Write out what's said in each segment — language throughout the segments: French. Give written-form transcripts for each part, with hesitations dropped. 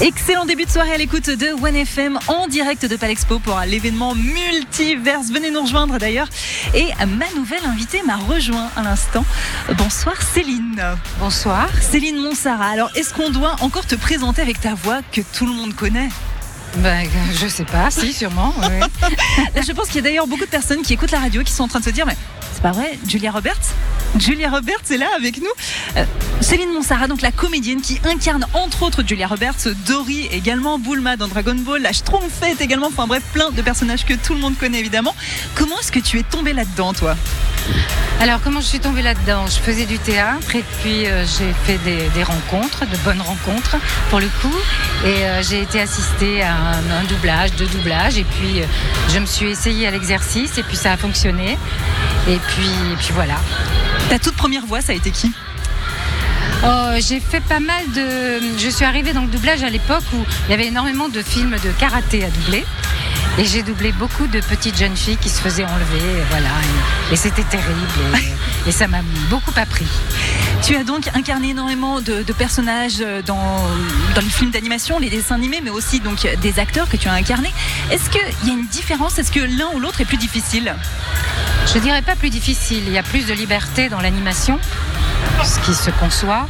Excellent début de soirée à l'écoute de 1FM en direct de Palexpo pour l'événement Multiverse. Venez nous rejoindre d'ailleurs. Et ma nouvelle invitée m'a rejoint à l'instant. Bonsoir Céline. Bonsoir. Céline Monsarrat. Alors est-ce qu'on doit encore te présenter avec ta voix que tout le monde connaît ? Je sais pas, si sûrement. Oui. Je pense qu'il y a d'ailleurs beaucoup de personnes qui écoutent la radio qui sont en train de se dire mais c'est pas vrai, Julia Roberts est là avec nous. Céline Monsarrat, donc la comédienne qui incarne entre autres Julia Roberts, Dory également, Bulma dans Dragon Ball, la Schtroumpfette également, enfin bref, plein de personnages que tout le monde connaît évidemment. Comment est-ce que tu es tombée là-dedans toi ? Alors comment je suis tombée là-dedans ? Je faisais du théâtre et puis j'ai fait des rencontres, de bonnes rencontres pour le coup, et j'ai été assistée à un doublage, deux doublages, et puis je me suis essayée à l'exercice et puis ça a fonctionné, et puis voilà. Ta toute première voix, ça a été qui ? J'ai fait pas mal de... Je suis arrivée dans le doublage à l'époque où il y avait énormément de films de karaté à doubler. Et j'ai doublé beaucoup de petites jeunes filles qui se faisaient enlever, voilà. Et c'était terrible et ça m'a beaucoup appris. Tu as donc incarné énormément de personnages dans les films d'animation, les dessins animés, mais aussi donc des acteurs que tu as incarnés. Est-ce qu'il y a une différence ? Est-ce que l'un ou l'autre est plus difficile ? Je dirais pas plus difficile. Il y a plus de liberté dans l'animation, ce qui se conçoit.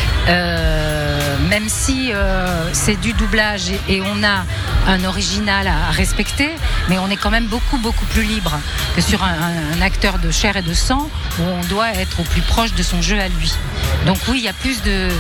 Même si c'est du doublage et on a un original à respecter, mais on est quand même beaucoup plus libre que sur un acteur de chair et de sang où on doit être au plus proche de son jeu à lui. Donc oui, il y a plus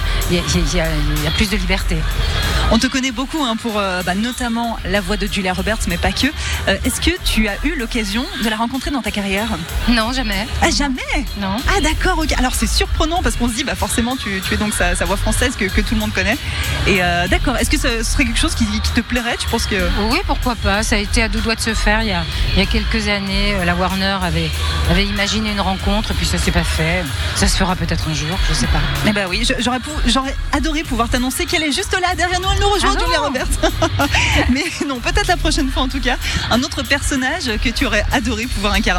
de liberté. On te connaît beaucoup pour notamment la voix de Julia Roberts, mais pas que. Est-ce que tu as eu l'occasion de la rencontrer dans ta carrière ? Non, jamais. Ah, jamais ? Non. Ah d'accord, ok. Alors c'est surprenant parce qu'on se dit forcément tu es donc sa voix française que tout le monde connaît. Et d'accord, est-ce que ce serait quelque chose qui te plairait ? Tu penses que... Oui, pourquoi pas. Ça a été à deux doigts de se faire il y a quelques années. La Warner avait imaginé une rencontre et puis ça s'est pas fait. Ça se fera peut-être un jour, je sais pas. Eh ben oui, j'aurais adoré pouvoir t'annoncer qu'elle est juste là derrière nous, elle nous rejoint, Julia Roberts. Mais non, peut-être la prochaine fois en tout cas. Un autre personnage que tu aurais adoré pouvoir incarner ?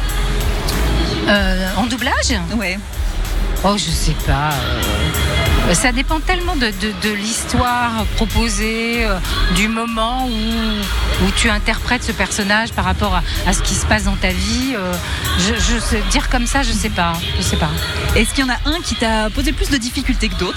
En doublage ? Ouais. Oh, je sais pas. Ça dépend tellement de l'histoire proposée, du moment où tu interprètes ce personnage par rapport à ce qui se passe dans ta vie. Je sais, dire comme ça, je sais pas. Est-ce qu'il y en a un qui t'a posé plus de difficultés que d'autres ?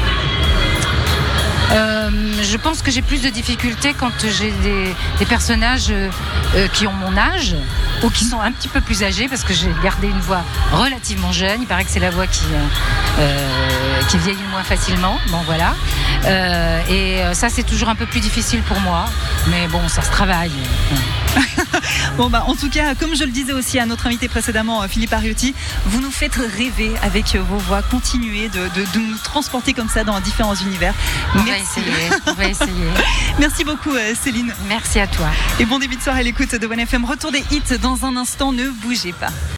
Je pense que j'ai plus de difficultés quand j'ai des personnages qui ont mon âge ou qui sont un petit peu plus âgés, parce que j'ai gardé une voix relativement jeune. Il paraît que c'est la voix qui vieillit moins facilement. Bon voilà. Et ça c'est toujours un peu plus difficile pour moi. Mais bon, ça se travaille. Bon en tout cas, comme je le disais aussi à notre invité précédemment, Philippe Ariotti, vous nous faites rêver avec vos voix. Continuez de nous transporter comme ça dans différents univers. On va essayer. Merci beaucoup Céline. Merci à toi. Et bon début de soirée à l'écoute de 1FM. Retour des hits dans un instant, ne bougez pas.